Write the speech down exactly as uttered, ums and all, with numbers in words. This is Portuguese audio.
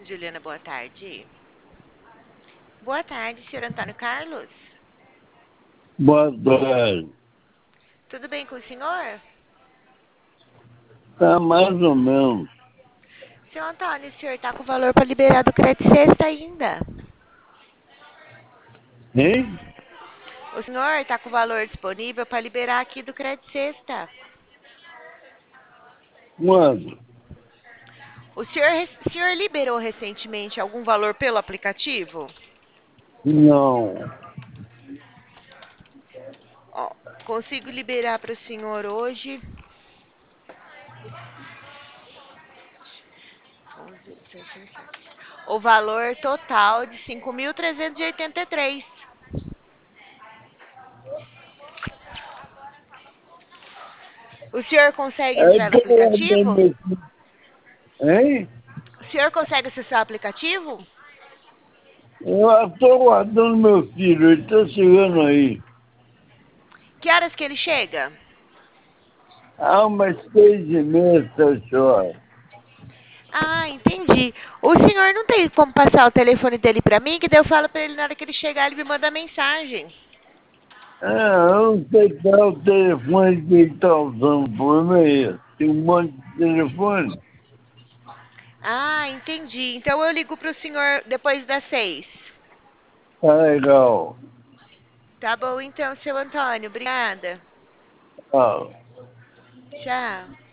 Juliana, boa tarde. Boa tarde, senhor Antônio Carlos. Boa tarde. Tudo bem com o senhor? Tá mais ou menos. Senhor Antônio, o senhor tá com valor para liberar do crédito sexta ainda? Hein? O senhor tá com valor disponível para liberar aqui do crédito sexta? Quando? O senhor, o senhor liberou recentemente algum valor pelo aplicativo? Não. Ó, consigo liberar para o senhor hoje. O valor total de cinco mil trezentos e oitenta e três. O senhor consegue É entrar no que eu guardei aplicativo? meu... Hein? O senhor consegue acessar o aplicativo? Eu estou guardando meu filho, ele está chegando aí. Que horas que ele chega? Há umas seis e meia, sete horas. Ah, entendi. O senhor não tem como passar o telefone dele pra mim, que daí eu falo pra ele na hora que ele chegar, ele me manda mensagem. É, eu não sei qual é o telefone que ele está usando, o problema é esse. Tem um monte de telefone. Ah, entendi. Então eu ligo pro senhor depois das seis. Tá legal. Tá bom então, seu Antônio. Obrigada. Tchau. Tchau.